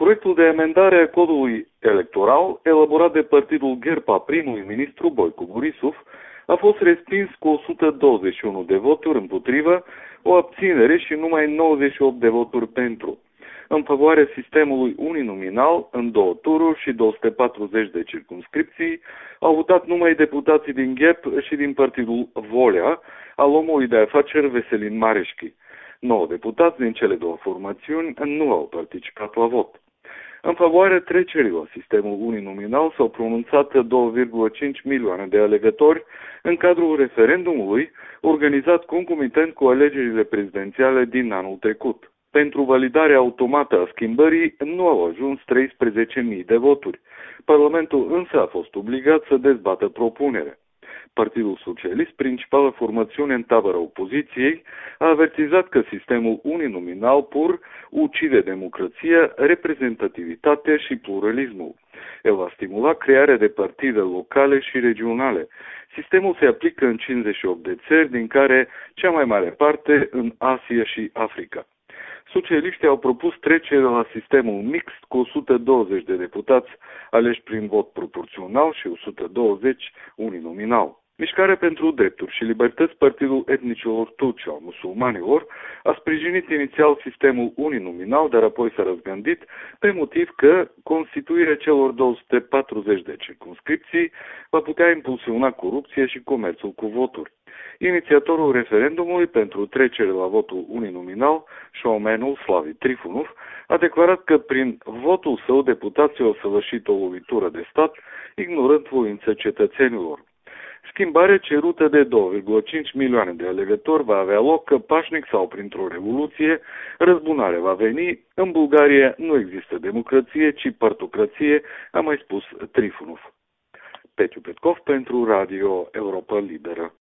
Proiectul de amendare a codului electoral, elaborat de partidul GERP a primului ministru Boicu Borisov, a fost respins cu 121 de voturi împotrivă, o abținere și numai 98 de voturi pentru. În favoarea sistemului uninominal, în 2 tururi și 240 de circumscripții, au votat numai deputații din GEP și din partidul Volea, al omului de afaceri Veselin Mareșchi. 9 deputați din cele 2 formațiuni nu au participat la vot. În favoarea trecerii la sistemul uninominal s-au pronunțat 2,5 milioane de alegători în cadrul referendumului organizat concomitent cu alegerile prezidențiale din anul trecut. Pentru validarea automată a schimbării nu au ajuns 13.000 de voturi. Parlamentul însă a fost obligat să dezbată propunerea. Partidul Socialist, principală formațiune în tabăra opoziției, a avertizat că sistemul uninominal pur ucide democrația, reprezentativitatea și pluralismul. El va stimula crearea de partide locale și regionale. Sistemul se aplică în 58 de țări, din care cea mai mare parte în Asia și Africa. Socialiștii au propus trecerea la sistemul mixt cu 120 de deputați aleși prin vot proporțional și 120 uninominal. Mișcarea pentru drepturi și libertăți, partidul etnicilor turci al musulmanilor, a sprijinit inițial sistemul uninominal, dar apoi s-a răzgândit pe motiv că constituirea celor 240 de circumscripții va putea impulsiona corupție și comerțul cu voturi. Inițiatorul referendumului pentru trecere la votul uninominal, showmanul Slavi Trifonov, a declarat că prin votul său deputații au săvârșit o lovitură de stat, ignorând voința cetățenilor. Schimbarea cerută de 2,5 milioane de alegători va avea loc pașnic sau printr-o revoluție, răzbunarea va veni, în Bulgaria nu există democrație, ci partocrație, a mai spus Trifonov. Petiu Petkov pentru Radio Europa Liberă.